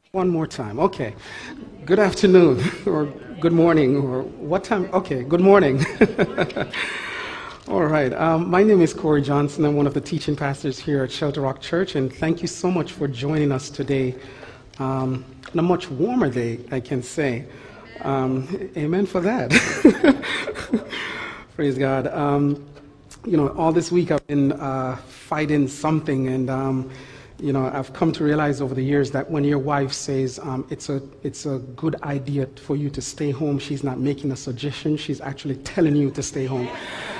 One more time. Okay. Good afternoon, or good morning, or what time? Okay, good morning. All right. My name is Corey Johnson. I'm one of the teaching pastors here at Shelter Rock Church, and thank you so much for joining us today on a much warmer day, I can say. Amen for that. Praise God. All this week I've been fighting something, and I've come to realize over the years that when your wife says it's a good idea for you to stay home, she's not making a suggestion, she's actually telling you to stay home.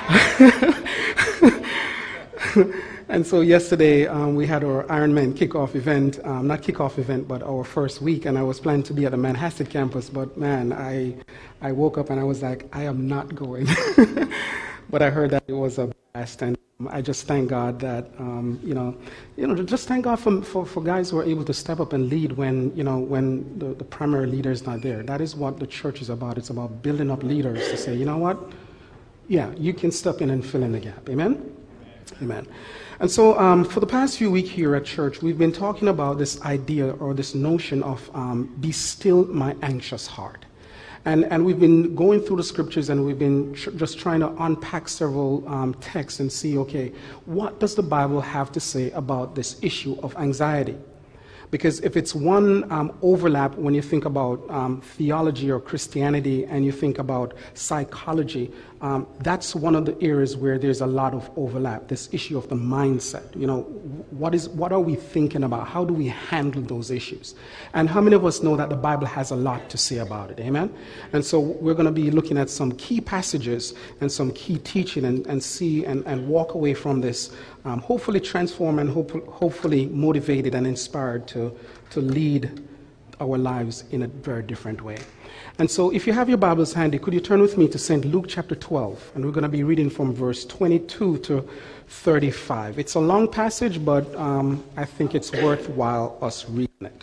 And so yesterday we had our Ironman kickoff event, not kickoff event, but our first week, and I was planning to be at the Manhasset campus, but man, I woke up and I was like, I am not going. But I heard that it was a blast, and I just thank God that, just thank God for guys who are able to step up and lead when the primary leader is not there. That is what the church is about. It's about building up leaders to say, you know what? Yeah, you can step in and fill in the gap. Amen? Amen. And so for the past few weeks here at church, we've been talking about this idea or this notion of be still my anxious heart. And we've been going through the scriptures, and we've been just trying to unpack several texts and see, okay, what does the Bible have to say about this issue of anxiety? Because if it's one overlap when you think about theology or Christianity and you think about psychology, that's one of the areas where there's a lot of overlap, this issue of the mindset. What are we thinking about? How do we handle those issues? And how many of us know that the Bible has a lot to say about it? Amen? And so we're going to be looking at some key passages and some key teaching and see and walk away from this hopefully transformed and hopefully motivated and inspired to lead our lives in a very different way. And so if you have your Bibles handy, could you turn with me to St. Luke chapter 12? And we're going to be reading from verse 22 to 35. It's a long passage, but I think it's worthwhile us reading it.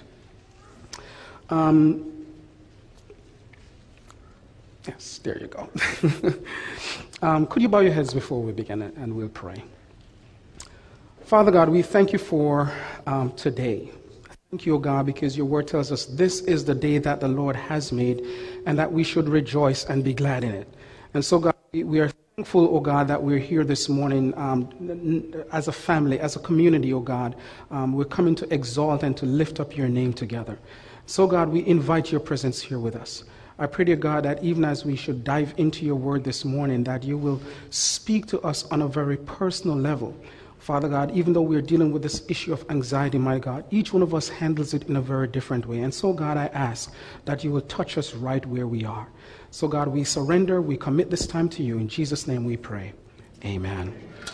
Yes, there you go. Could you bow your heads before we begin it, and we'll pray. Father God, we thank you for today. Thank you, O God, because your word tells us this is the day that the Lord has made, and that we should rejoice and be glad in it. And so, God, we are thankful, O God, that we're here this morning as a family, as a community, O God. We're coming to exalt and to lift up your name together. So, God, we invite your presence here with us. I pray, dear God, that even as we should dive into your word this morning, that you will speak to us on a very personal level. Father God, even though we're dealing with this issue of anxiety, my God, each one of us handles it in a very different way. And so, God, I ask that you will touch us right where we are. So, God, we surrender, we commit this time to you. In Jesus' name we pray. Amen.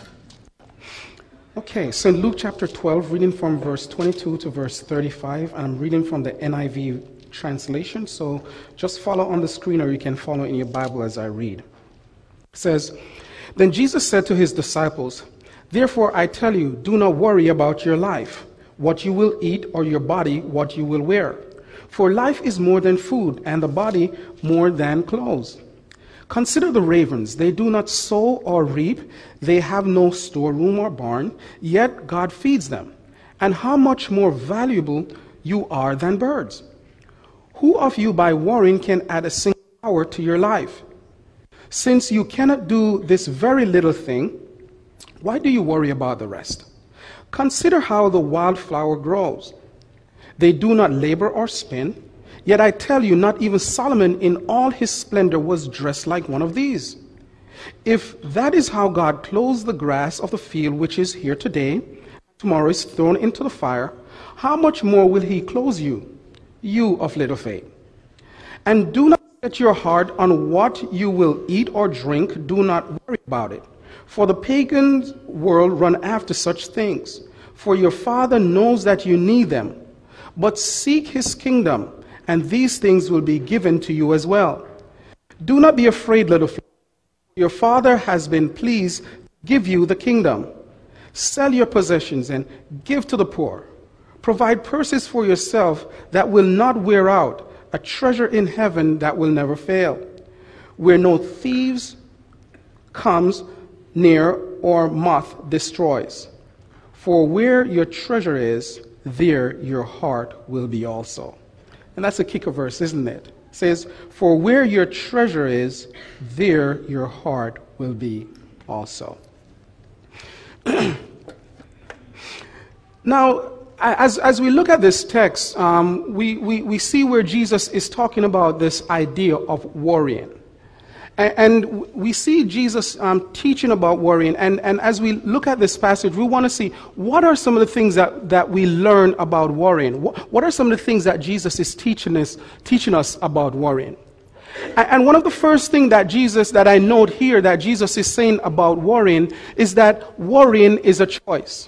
Okay, so in Luke chapter 12, reading from verse 22 to verse 35, and I'm reading from the NIV translation. So just follow on the screen, or you can follow in your Bible as I read. It says, "Then Jesus said to his disciples, 'Therefore I tell you, do not worry about your life, what you will eat, or your body, what you will wear. For life is more than food, and the body more than clothes. Consider the ravens. They do not sow or reap. They have no storeroom or barn, yet God feeds them. And how much more valuable you are than birds? Who of you by worrying can add a single hour to your life? Since you cannot do this very little thing, why do you worry about the rest? Consider how the wildflower grows. They do not labor or spin, yet I tell you, not even Solomon in all his splendor was dressed like one of these. If that is how God clothes the grass of the field, which is here today, tomorrow is thrown into the fire, how much more will he clothe you, you of little faith? And do not set your heart on what you will eat or drink. Do not worry about it. For the pagan world run after such things. For your Father knows that you need them. But seek his kingdom, and these things will be given to you as well. Do not be afraid, little flock. Your Father has been pleased to give you the kingdom. Sell your possessions and give to the poor. Provide purses for yourself that will not wear out, a treasure in heaven that will never fail, where no thieves comes near or moth destroys. For where your treasure is, there your heart will be also." And that's a kicker verse, isn't it? It says, for where your treasure is, there your heart will be also. Now, as we look at this text, we see where Jesus is talking about this idea of worrying. And we see Jesus teaching about worrying. And as we look at this passage, we want to see what are some of the things that we learn about worrying. What are some of the things that Jesus is teaching us about worrying? And one of the first things that I note here that Jesus is saying about worrying is that worrying is a choice.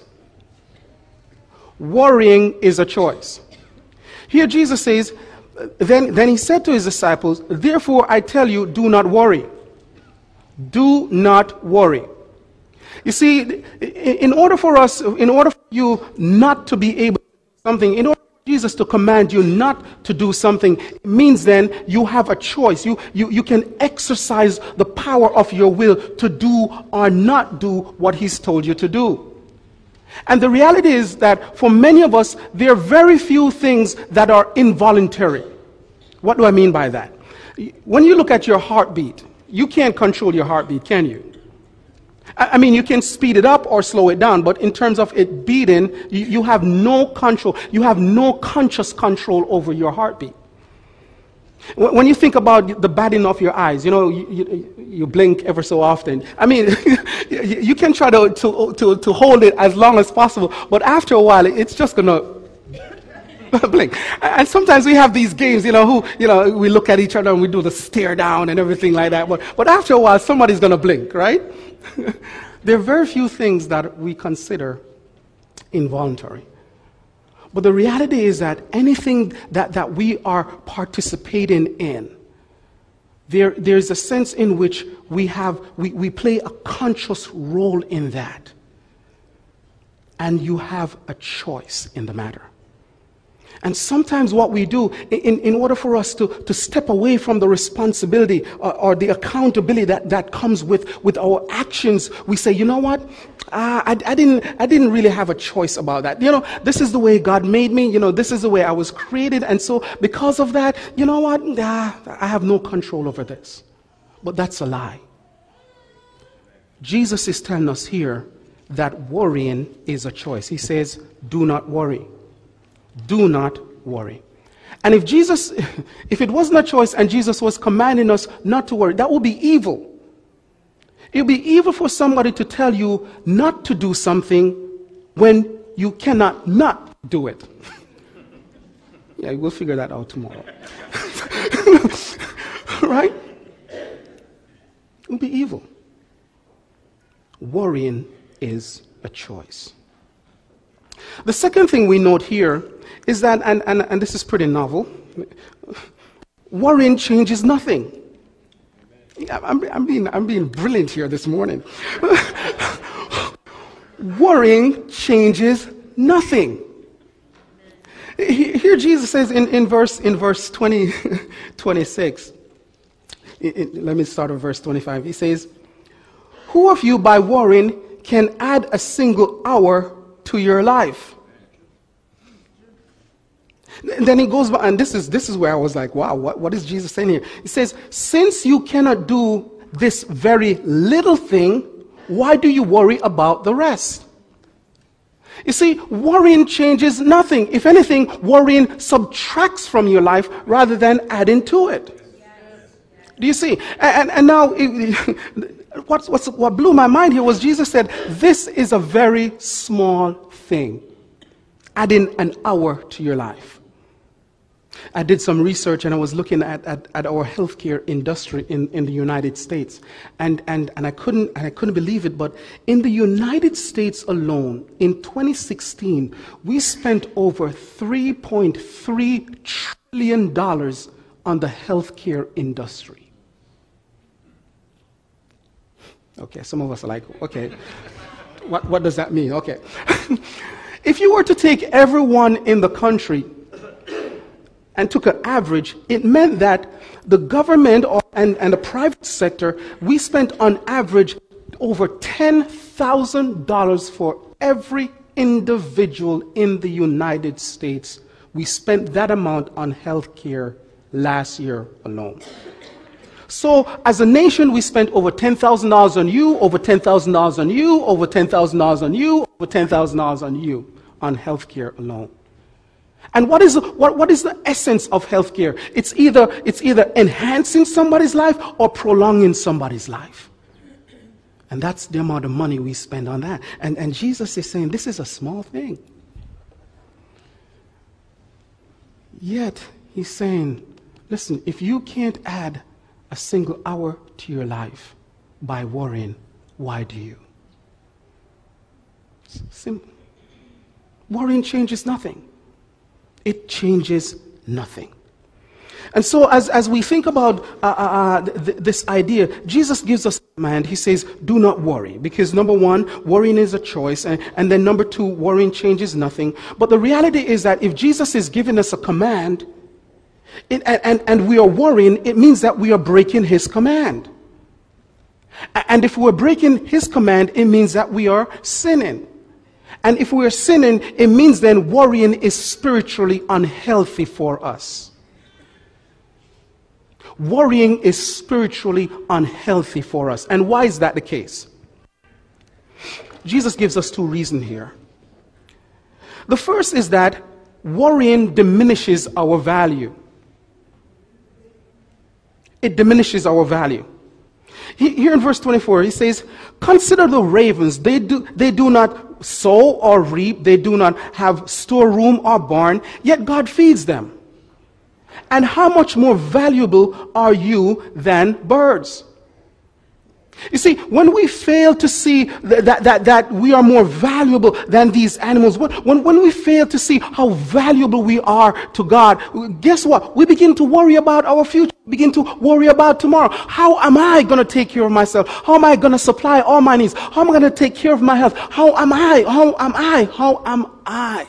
Worrying is a choice. Here Jesus says, then he said to his disciples, therefore I tell you, do not worry. Do not worry. You see, in order for you not to be able to do something, in order for Jesus to command you not to do something, it means then you have a choice. You can exercise the power of your will to do or not do what he's told you to do. And the reality is that for many of us, there are very few things that are involuntary. What do I mean by that? When you look at your heartbeat, you can't control your heartbeat, can you? I mean, you can speed it up or slow it down, but in terms of it beating, you have no control. You have no conscious control over your heartbeat. When you think about the batting of your eyes, you blink ever so often. I mean, you can try to hold it as long as possible, but after a while, it's just going to blink. And sometimes we have these games, we look at each other and we do the stare down and everything like that. But after a while, somebody's going to blink, right? There are very few things that we consider involuntary. But the reality is that anything that we are participating in, there's a sense in which we play a conscious role in that. And you have a choice in the matter. And sometimes what we do, in order for us to step away from the responsibility or the accountability that comes with our actions, we say, you know what? I didn't really have a choice about that. This is the way God made me. This is the way I was created. And so because of that, you know what? I have no control over this. But that's a lie. Jesus is telling us here that worrying is a choice. He says, do not worry. Do not worry. And if it wasn't a choice and Jesus was commanding us not to worry, that would be evil. It would be evil for somebody to tell you not to do something when you cannot not do it. Yeah, we'll figure that out tomorrow. Right? It would be evil. Worrying is a choice. The second thing we note here is that, and this is pretty novel, worrying changes nothing. I'm being brilliant here this morning. Worrying changes nothing. Here Jesus says in verse 26. Let me start with verse 25. He says, who of you by worrying can add a single hour to your life? And then he goes by, and this is where I was like, wow, what is Jesus saying here? He says, since you cannot do this very little thing, why do you worry about the rest? You see, worrying changes nothing. If anything, worrying subtracts from your life rather than adding to it. Do you see? And now, what blew my mind here was Jesus said, this is a very small thing. Adding an hour to your life. I did some research and I was looking at our healthcare industry in the United States. And I couldn't believe it, but in the United States alone, in 2016, we spent over $3.3 trillion on the healthcare industry. Okay, some of us are like, okay, what does that mean? Okay. If you were to take everyone in the country and took an average, it meant that the government and the private sector, we spent on average over $10,000 for every individual in the United States We spent that amount on health care last year alone. So as a nation, we spent over $10,000 on you, over $10,000 on you, over $10,000 on you, over $10,000 on you on health care alone. And what is the essence of healthcare? It's either enhancing somebody's life or prolonging somebody's life. And that's the amount of money we spend on that. And Jesus is saying this is a small thing. Yet he's saying, listen, if you can't add a single hour to your life by worrying, why do you? Simple. Worrying changes nothing. It changes nothing. And so as we think about this idea, Jesus gives us a command. He says, do not worry. Because number one, worrying is a choice. And then number two, worrying changes nothing. But the reality is that if Jesus is giving us a command, and we are worrying, it means that we are breaking his command. And if we're breaking his command, it means that we are sinning. And if we're sinning, it means then worrying is spiritually unhealthy for us. Worrying is spiritually unhealthy for us. And why is that the case? Jesus gives us two reasons here. The first is that worrying diminishes our value. It diminishes our value. Here in verse 24, he says, consider the ravens. They do not sow or reap. They do not have storeroom or barn, yet God feeds them. And how much more valuable are you than birds? You see, when we fail to see that we are more valuable than these animals, when we fail to see how valuable we are to God, guess what? We begin to worry about our future, begin to worry about tomorrow. How am I going to take care of myself? How am I going to supply all my needs? How am I going to take care of my health? How am I?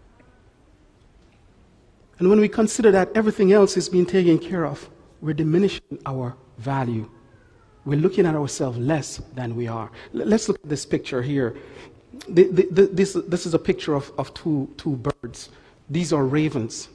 And when we consider that everything else is being taken care of, we're diminishing our value. We're looking at ourselves less than we are. Let's look at this picture here. This is a picture of two birds. These are ravens.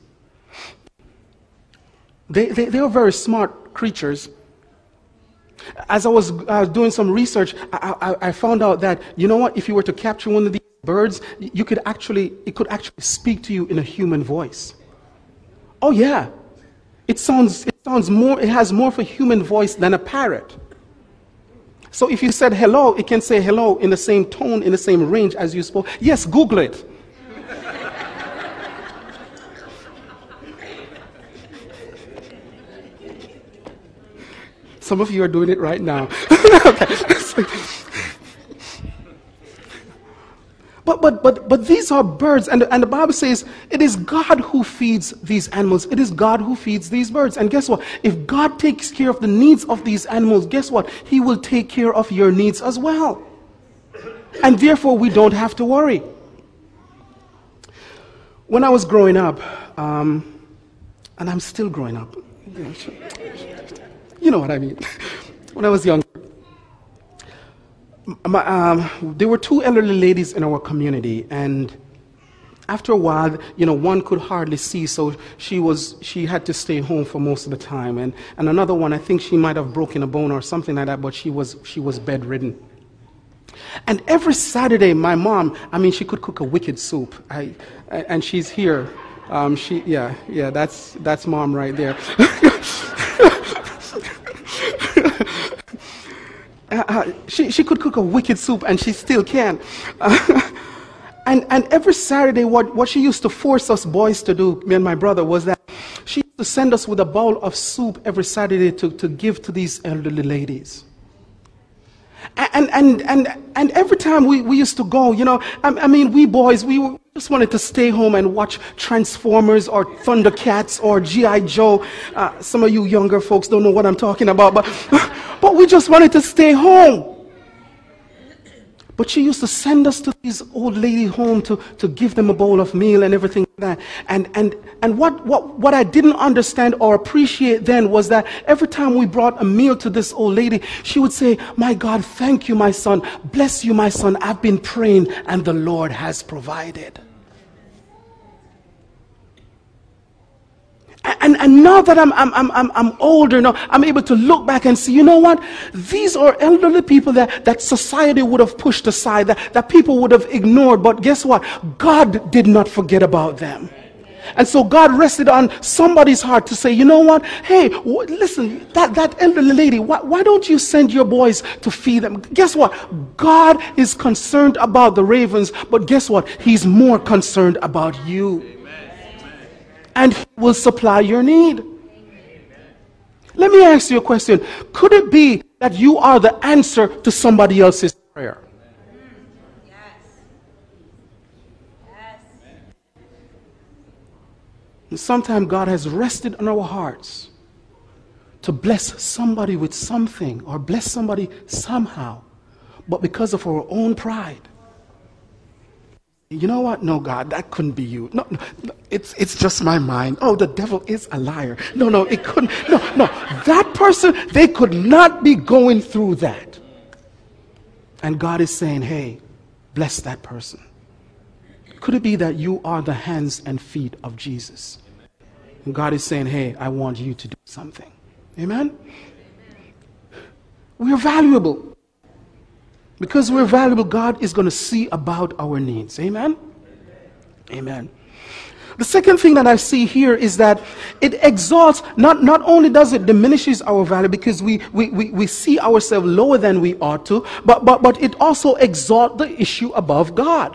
They are very smart creatures. As I was doing some research, I found out that, you know what, if you were to capture one of these birds, it could actually speak to you in a human voice. Oh yeah. It has more of a human voice than a parrot. So if you said hello, it can say hello in the same tone, in the same range as you spoke. Yes, Google it. Some of you are doing it right now. But these are birds, and the Bible says it is God who feeds these animals. It is God who feeds these birds. And guess what? If God takes care of the needs of these animals, guess what? He will take care of your needs as well. And therefore, we don't have to worry. When I was growing up, and I'm still growing up, you know what I mean. When I was young, there were two elderly ladies in our community, and after a while, one could hardly see, so she had to stay home for most of the time. And another one, I think she might have broken a bone or something like that, but she was bedridden. And every Saturday, my mom, she could cook a wicked soup. And she's here. That's mom right there. She could cook a wicked soup, and she still can. And every Saturday, what she used to force us boys to do, me and my brother, was that she used to send us with a bowl of soup every Saturday to give to these elderly ladies. And every time we used to go, we boys, we just wanted to stay home and watch Transformers or Thundercats or G.I. Joe. Some of you younger folks don't know what I'm talking about, but we just wanted to stay home. But she used to send us to these old ladies home to give them a bowl of meal and everything like that. And what I didn't understand or appreciate then was that every time we brought a meal to this old lady, she would say, "My God, thank you, my son. Bless you, my son. I've been praying and the Lord has provided." And now that I'm older now, I'm able to look back and see, you know what? These are elderly people that society would have pushed aside, that people would have ignored. But guess what? God did not forget about them. And so God rested on somebody's heart to say, you know what? Hey, listen, that elderly lady, why don't you send your boys to feed them? Guess what? God is concerned about the ravens, but guess what? He's more concerned about you. Amen. And he will supply your need. Let me ask you a question. Could it be that you are the answer to somebody else's prayer? Sometimes God has rested on our hearts to bless somebody with something or bless somebody somehow. But because of our own pride, you know what? No, God, that couldn't be you. No, it's just my mind. Oh, the devil is a liar. No, it couldn't. No. That person, they could not be going through that. And God is saying, hey, bless that person. Could it be that you are the hands and feet of Jesus? And God is saying, hey, I want you to do something. Amen? We are valuable. Because we're valuable, God is going to see about our needs. Amen? Amen. The second thing that I see here is that it exalts, not only does it diminishes our value because we see ourselves lower than we ought to, but it also exalts the issue above God.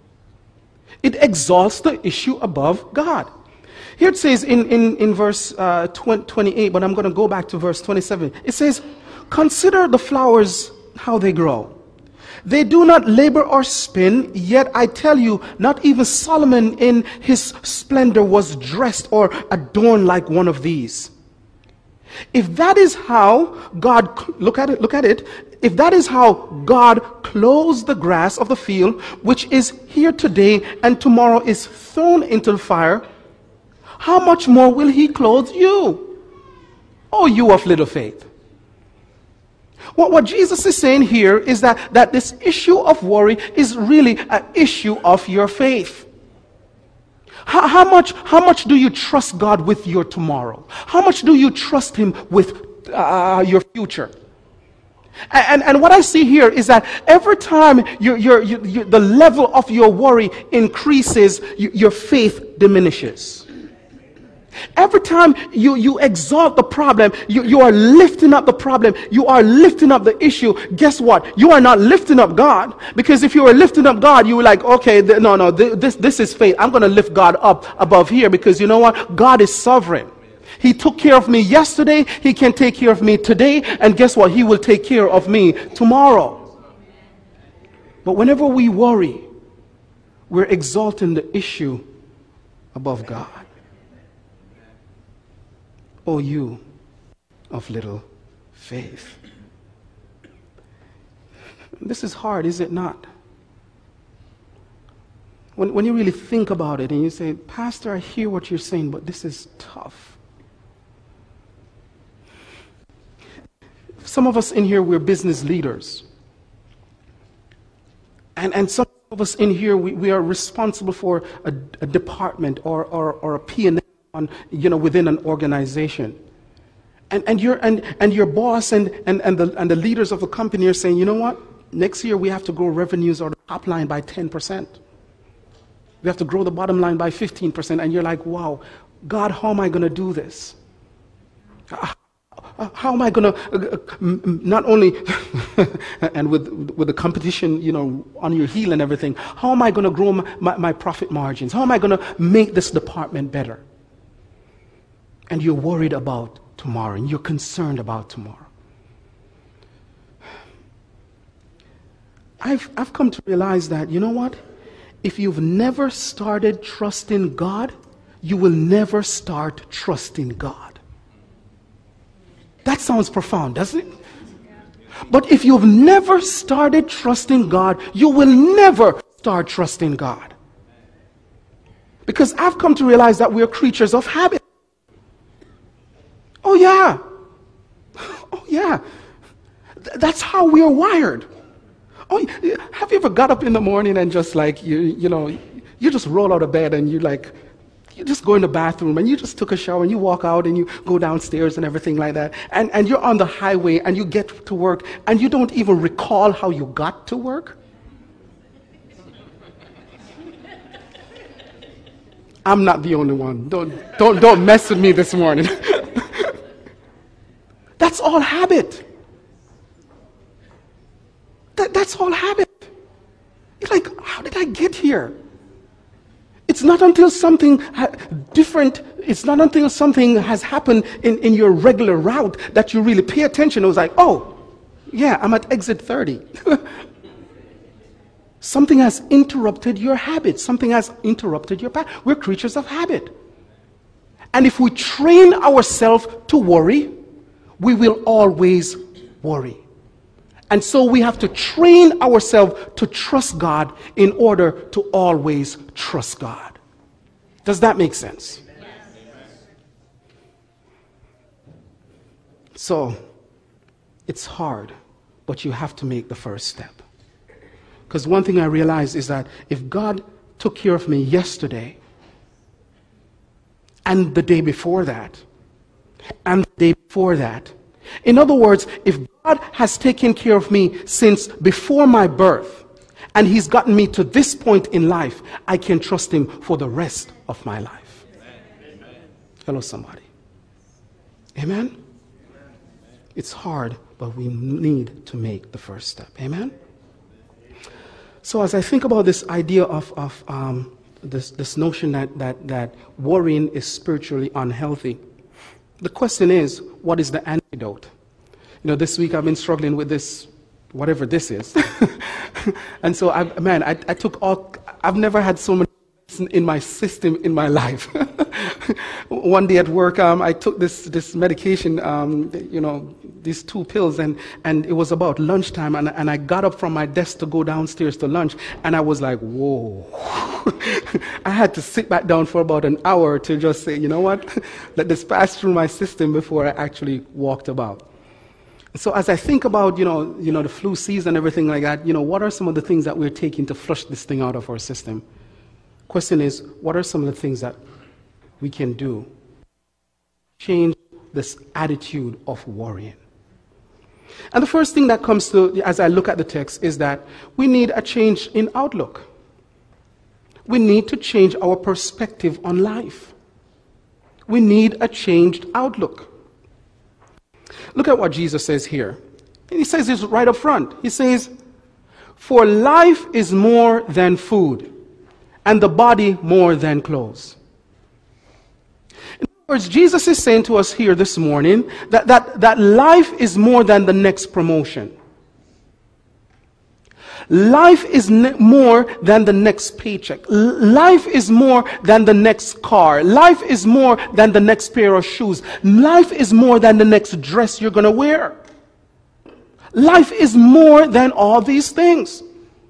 It exalts the issue above God. Here it says in verse 28, but I'm going to go back to verse 27. It says, consider the flowers, how they grow. They do not labor or spin, yet I tell you, not even Solomon in his splendor was dressed or adorned like one of these. If that is how God, look at it, if that is how God clothes the grass of the field, which is here today and tomorrow is thrown into the fire, how much more will he clothe you, O you of little faith? What Jesus is saying here is that this issue of worry is really an issue of your faith. How much do you trust God with your tomorrow? How much do you trust him with your future? And what I see here is that every time the level of your worry increases, your faith diminishes. Every time you exalt the problem, you are lifting up the problem, you are lifting up the issue. Guess what? You are not lifting up God. Because if you were lifting up God, you were like, okay, this is faith. I'm going to lift God up above here because you know what? God is sovereign. He took care of me yesterday. He can take care of me today. And guess what? He will take care of me tomorrow. But whenever we worry, we're exalting the issue above God. O you of little faith. This is hard, is it not? When you really think about it and you say, Pastor, I hear what you're saying, but this is tough. Some of us in here, we're business leaders. And some of us in here, we are responsible for a department or a P&L within an organization. And your boss and the leaders of the company are saying, you know what? Next year we have to grow revenues or the top line by 10%. We have to grow the bottom line by 15%. And you're like, wow, God, how am I going to do this? How am I going to, not only, and with the competition, on your heel and everything, how am I going to grow my profit margins? How am I going to make this department better? And you're worried about tomorrow, and you're concerned about tomorrow. I've come to realize that, you know what? If you've never started trusting God, you will never start trusting God. That sounds profound, doesn't it? But if you've never started trusting God, you will never start trusting God. Because I've come to realize that we're creatures of habit. Oh yeah. That's how we are wired. Oh, have you ever got up in the morning and just like you just roll out of bed and you you just go in the bathroom and you just took a shower and you walk out and you go downstairs and everything like that. And you're on the highway and you get to work and you don't even recall how you got to work. I'm not the only one. Don't mess with me this morning. That's all habit. That's all habit. You're like, how did I get here? It's not until something different, it's not until something has happened in your regular route that you really pay attention. It was like, oh, yeah, I'm at exit 30. Something has interrupted your habit. Something has interrupted your path. We're creatures of habit. And if we train ourselves to worry, we will always worry. And so we have to train ourselves to trust God in order to always trust God. Does that make sense? So, it's hard, but you have to make the first step. Because one thing I realized is that if God took care of me yesterday, and the day before that, and the day before that, in other words, if God has taken care of me since before my birth, and He's gotten me to this point in life, I can trust Him for the rest of my life. Amen. Hello, somebody. Amen? It's hard, but we need to make the first step. Amen? So as I think about this idea of this notion that worrying is spiritually unhealthy, the question is, what is the antidote? You know, this week I've been struggling with this, whatever this is. And so, I've never had so much in my system in my life. One day at work, I took this medication, these 2 pills, and it was about lunchtime, and I got up from my desk to go downstairs to lunch, and I was like, whoa. I had to sit back down for about an hour to just say, you know what, let this pass through my system before I actually walked about. So as I think about, the flu season and everything like that, what are some of the things that we're taking to flush this thing out of our system? Question is, what are some of the things that we can do to change this attitude of worrying? And the first thing that comes to, as I look at the text, is that we need a change in outlook. We need to change our perspective on life. We need a changed outlook. Look at what Jesus says here. He says this right up front. He says, "For life is more than food, and the body more than clothes." In other words, Jesus is saying to us here this morning that life is more than the next promotion. Life is more than the next paycheck. Life is more than the next car. Life is more than the next pair of shoes. Life is more than the next dress you're going to wear. Life is more than all these things.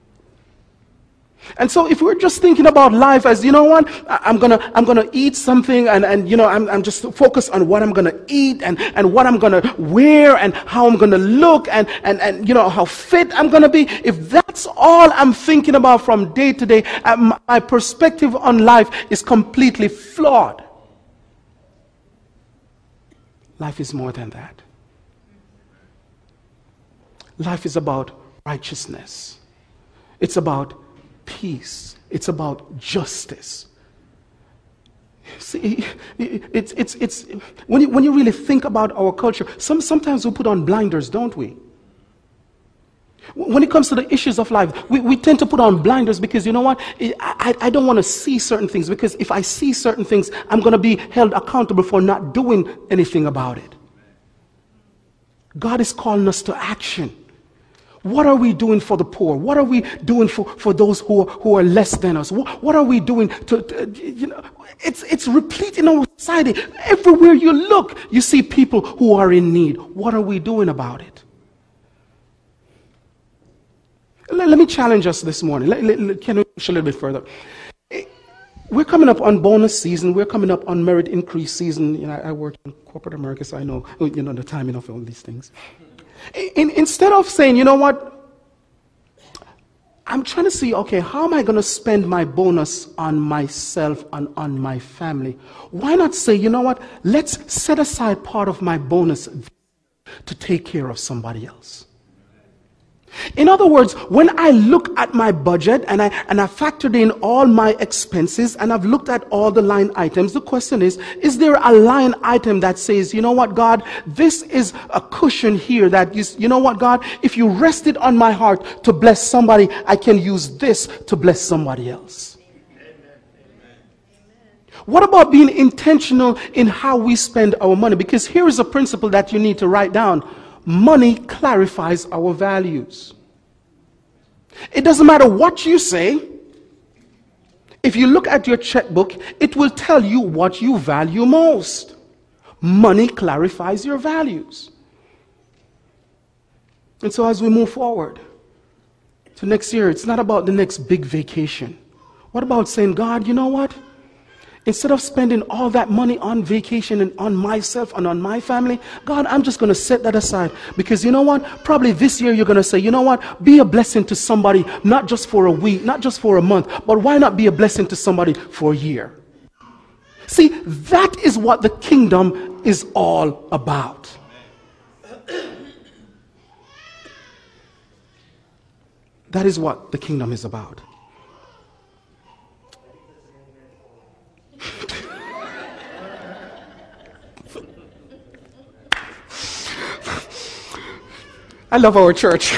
And so if we're just thinking about life as, you know what, I'm gonna eat something and I'm just focused on what I'm gonna eat and what I'm gonna wear and how I'm gonna look and how fit I'm gonna be. If that's all I'm thinking about from day to day, my perspective on life is completely flawed. Life is more than that. Life is about righteousness. It's about peace. It's about justice. See, it's when you really think about our culture, sometimes we put on blinders, don't we? When it comes to the issues of life, we tend to put on blinders because, you know what, I don't want to see certain things, because if I see certain things, I'm going to be held accountable for not doing anything about it. God is calling us to action. What are we doing for the poor? What are we doing for those who are less than us? What are we doing it's replete in our society. Everywhere you look, you see people who are in need. What are we doing about it? Let me challenge us this morning. Can we push a little bit further? We're coming up on bonus season. We're coming up on merit increase season. I work in corporate America, so I know the timing of all these things. Instead of saying, you know what, I'm trying to see, okay, how am I going to spend my bonus on myself and on my family? Why not say, you know what, let's set aside part of my bonus to take care of somebody else. In other words, when I look at my budget and I factored in all my expenses and I've looked at all the line items, the question is there a line item that says, you know what, God, this is a cushion here that you know what, God, if you rest it on my heart to bless somebody, I can use this to bless somebody else. What about being intentional in how we spend our money? Because here is a principle that you need to write down. Money clarifies our values. It doesn't matter what you say. If you look at your checkbook, it will tell you what you value most. Money clarifies your values. And so as we move forward to next year, it's not about the next big vacation. What about saying, God, you know what? Instead of spending all that money on vacation and on myself and on my family, God, I'm just going to set that aside. Because you know what? Probably this year you're going to say, you know what? Be a blessing to somebody, not just for a week, not just for a month, but why not be a blessing to somebody for a year? See, that is what the kingdom is all about. That is what the kingdom is about. I love our church.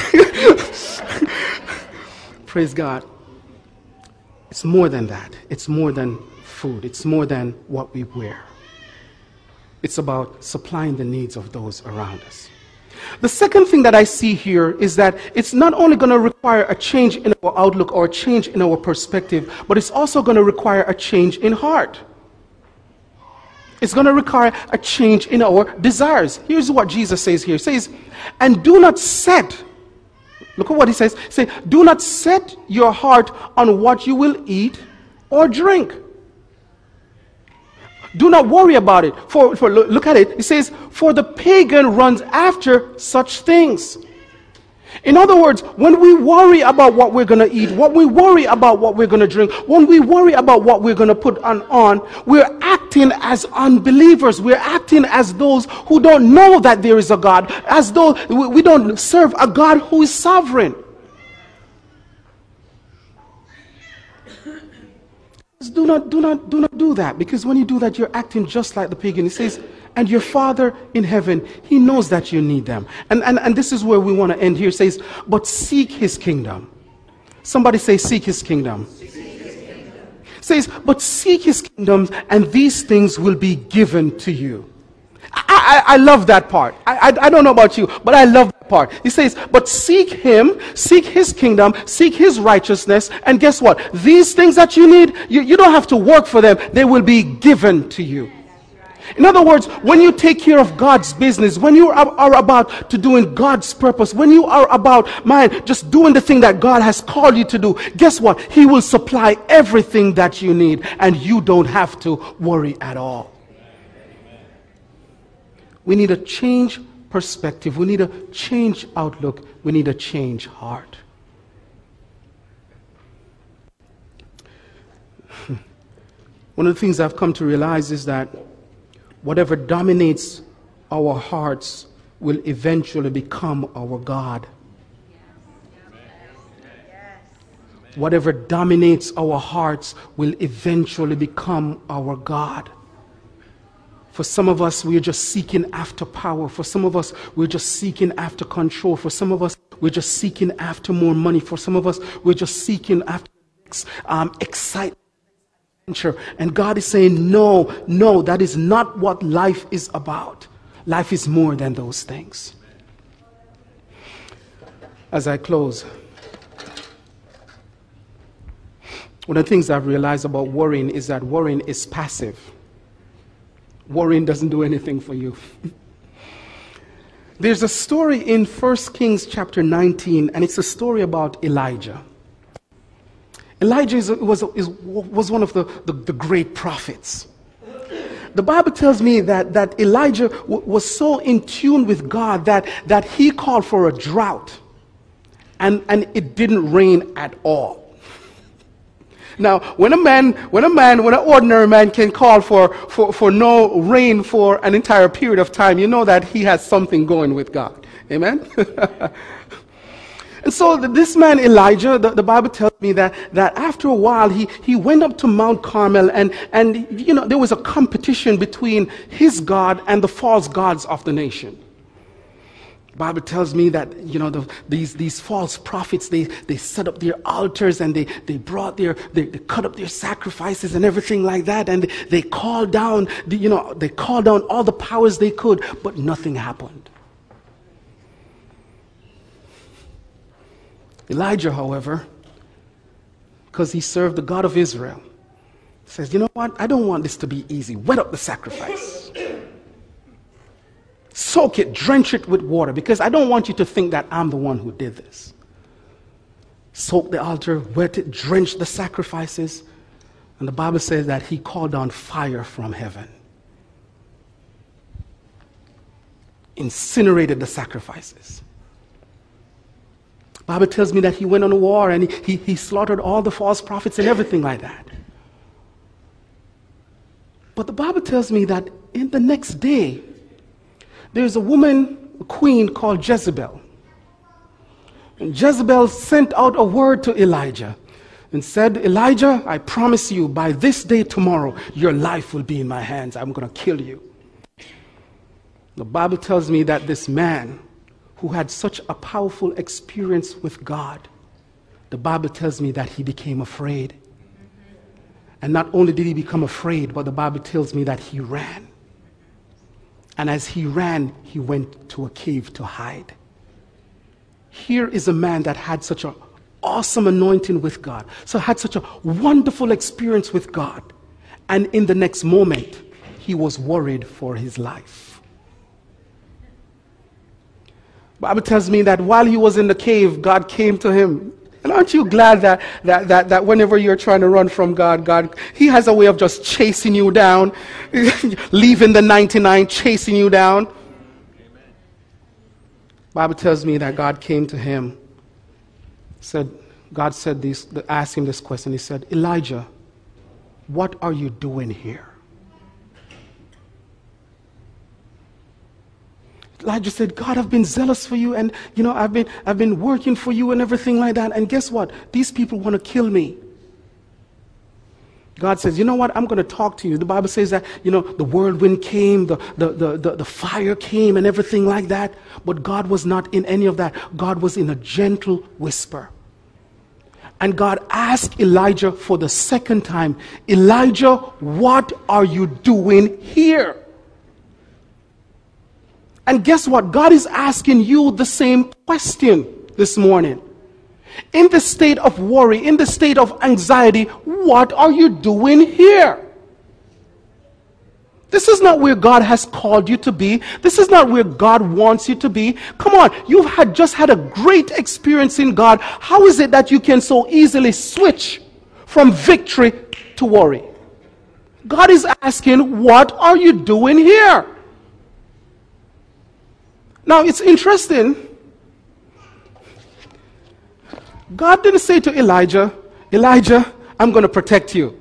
Praise God. It's more than that. It's more than food. It's more than what we wear. It's about supplying the needs of those around us. The second thing that I see here is that it's not only going to require a change in our outlook or a change in our perspective, but it's also going to require a change in heart. It's going to require a change in our desires. Here's what Jesus says here. He says, and do not set, look at what he says, say, do not set your heart on what you will eat or drink. Do not worry about it. For look at it. It says, for the pagan runs after such things. In other words, when we worry about what we're going to eat, when we worry about what we're going to drink, when we worry about what we're going to put on, we're acting as unbelievers. We're acting as those who don't know that there is a God, as though we don't serve a God who is sovereign. Do not do that, because when you do that, you're acting just like the pagan. He says, and your Father in heaven, He knows that you need them. And this is where we want to end here. It says, but seek His kingdom. Somebody say, seek His kingdom. Seek His kingdom. Says, but seek His kingdom, and these things will be given to you. I love that part. I don't know about you, but I love that part. He says, but seek Him, seek His kingdom, seek His righteousness, and guess what? These things that you need, you don't have to work for them. They will be given to you. In other words, when you take care of God's business, when you are about to doing God's purpose, when you are about, just doing the thing that God has called you to do, guess what? He will supply everything that you need, and you don't have to worry at all. We need a change perspective. We need a change outlook. We need a change heart. One of the things I've come to realize is that whatever dominates our hearts will eventually become our God. Whatever dominates our hearts will eventually become our God. For some of us, we're just seeking after power. For some of us, we're just seeking after control. For some of us, we're just seeking after more money. For some of us, we're just seeking after excitement. And God is saying, no, that is not what life is about. Life is more than those things. As I close, one of the things I've realized about worrying is that worrying is passive. Worrying doesn't do anything for you. There's a story in 1 Kings chapter 19, and it's a story about Elijah. Elijah was one of the great prophets. The Bible tells me that Elijah was so in tune with God that he called for a drought. and it didn't rain at all. Now, when an ordinary man can call for no rain for an entire period of time, you know that he has something going with God. Amen? And so this man Elijah, the Bible tells me that after a while he went up to Mount Carmel, and there was a competition between his God and the false gods of the nation. The Bible tells me that these false prophets, they set up their altars, and they cut up their sacrifices and everything like that, and they called down all the powers they could, but nothing happened. Elijah, however, because he served the God of Israel, says, you know what? I don't want this to be easy. Wet up the sacrifice. Soak it, drench it with water, because I don't want you to think that I'm the one who did this. Soak the altar, wet it, drench the sacrifices. And the Bible says that he called down fire from heaven. Incinerated the sacrifices. The Bible tells me that he went on a war and he slaughtered all the false prophets and everything like that. But the Bible tells me that in the next day, there's a woman, a queen called Jezebel. And Jezebel sent out a word to Elijah and said, Elijah, I promise you, by this day tomorrow, your life will be in my hands. I'm going to kill you. The Bible tells me that this man, who had such a powerful experience with God, the Bible tells me that he became afraid. And not only did he become afraid, but the Bible tells me that he ran. And as he ran, he went to a cave to hide. Here is a man that had such an awesome anointing with God, so had such a wonderful experience with God. And in the next moment, he was worried for his life. The Bible tells me that while he was in the cave, God came to him. And aren't you glad that whenever you're trying to run from God, he has a way of just chasing you down, leaving the 99, chasing you down. Amen. Bible tells me that God came to him, asked him this question. He said, Elijah, what are you doing here? Elijah said, God, I've been zealous for you, and I've been working for you and everything like that. And guess what? These people want to kill me. God says, you know what? I'm going to talk to you. The Bible says that, the whirlwind came, the fire came and everything like that. But God was not in any of that. God was in a gentle whisper. And God asked Elijah for the second time, Elijah, what are you doing here? And guess what? God is asking you the same question this morning. In the state of worry, in the state of anxiety, what are you doing here? This is not where God has called you to be. This is not where God wants you to be. Come on, you've just had a great experience in God. How is it that you can so easily switch from victory to worry? God is asking, what are you doing here? Now, it's interesting. God didn't say to Elijah, Elijah, I'm going to protect you.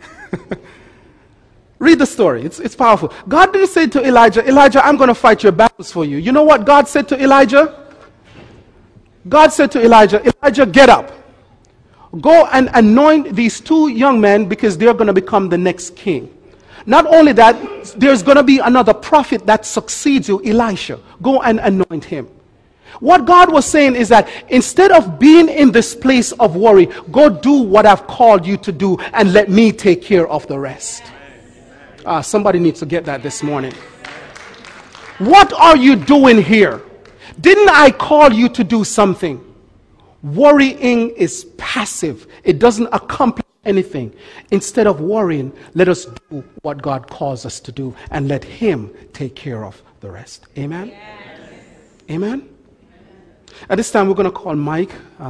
Read the story. It's powerful. God didn't say to Elijah, Elijah, I'm going to fight your battles for you. You know what God said to Elijah? God said to Elijah, Elijah, get up. Go and anoint these two young men because they're going to become the next king. Not only that, there's going to be another prophet that succeeds you, Elisha. Go and anoint him. What God was saying is that instead of being in this place of worry, go do what I've called you to do and let me take care of the rest. Somebody needs to get that this morning. What are you doing here? Didn't I call you to do something? Worrying is passive. It doesn't accomplish anything. Instead of worrying, let us do what God calls us to do and let Him take care of the rest. Amen? Yes. Amen? At this time, we're going to call Mike.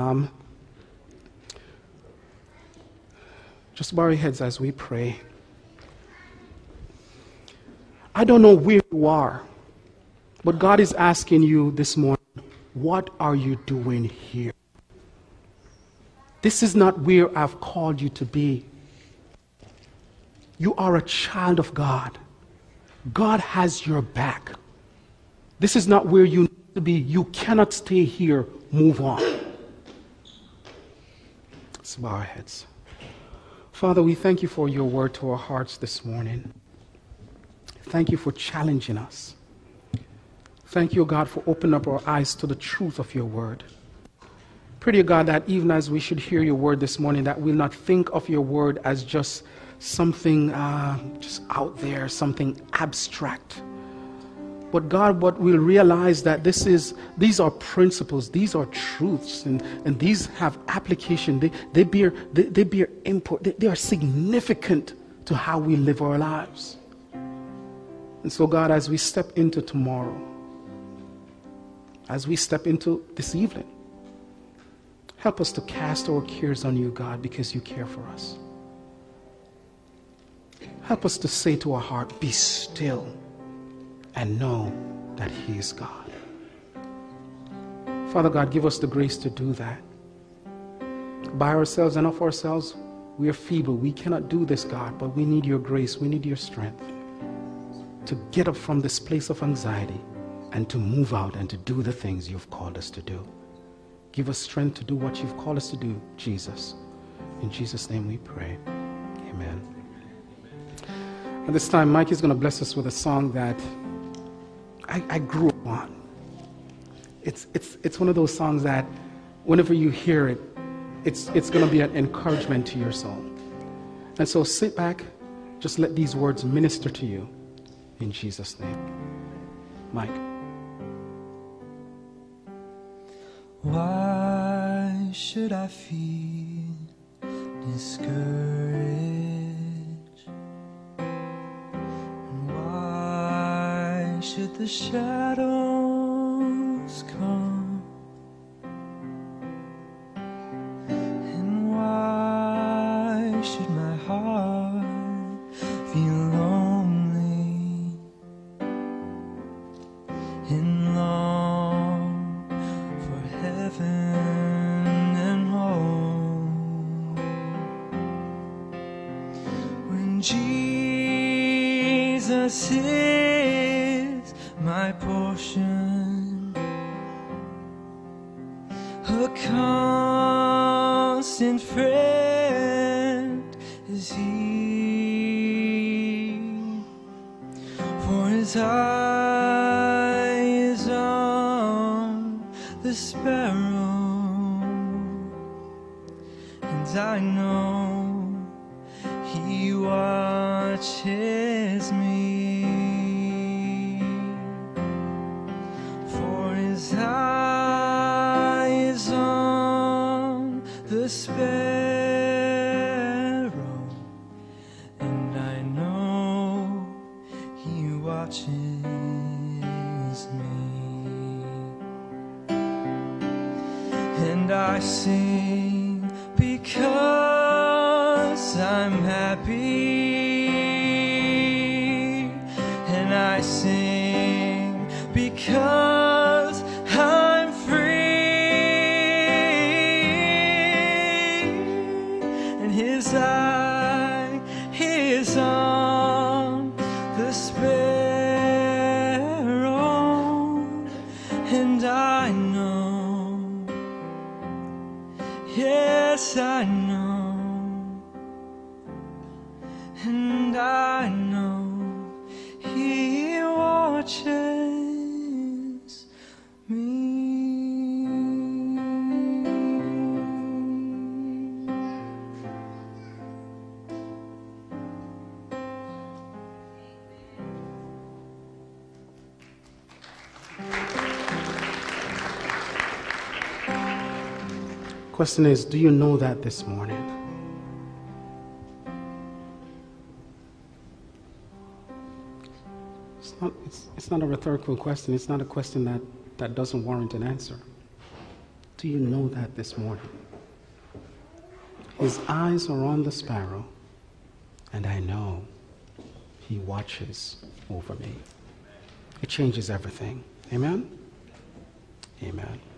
Just bow your heads as we pray. I don't know where you are, but God is asking you this morning, what are you doing here? This is not where I've called you to be. You are a child of God. God has your back. This is not where you need to be. You cannot stay here. Move on. Let's bow our heads. Father, we thank you for your word to our hearts this morning. Thank you for challenging us. Thank you, God, for opening up our eyes to the truth of your word. Pray, dear God, that even as we should hear your word this morning, that we'll not think of your word as just something just out there, something abstract. But God, what we'll realize that these are principles, these are truths, and these have application. They bear import. They are significant to how we live our lives. And so, God, as we step into tomorrow, as we step into this evening, help us to cast our cares on you, God, because you care for us. Help us to say to our heart, be still and know that he is God. Father God, give us the grace to do that. By ourselves and of ourselves, we are feeble. We cannot do this, God, but we need your grace. We need your strength to get up from this place of anxiety and to move out and to do the things you've called us to do. Give us strength to do what you've called us to do, Jesus. In Jesus' name we pray. Amen. At this time, Mike is going to bless us with a song that I grew up on. It's one of those songs that whenever you hear it, it's going to be an encouragement to your soul. And so sit back, just let these words minister to you. In Jesus' name. Mike. Why should I feel discouraged? And why should the shadows come? And why should my heart feel lonely and long for heaven and home? When Jesus is my portion, a constant friend is he, for his eye is on the sparrow, and I know he watches me, for his eye is on the sparrow, and I know he watches me. And I sing because I'm happy, and I sing because I'm free, and his eye is on the sparrow, and I know, yes, I know, and I know he watches me. Question is, do you know that this morning? It's not a rhetorical question. It's not a question that doesn't warrant an answer. Do you know that this morning? His eyes are on the sparrow, and I know he watches over me. It changes everything. Amen? Amen.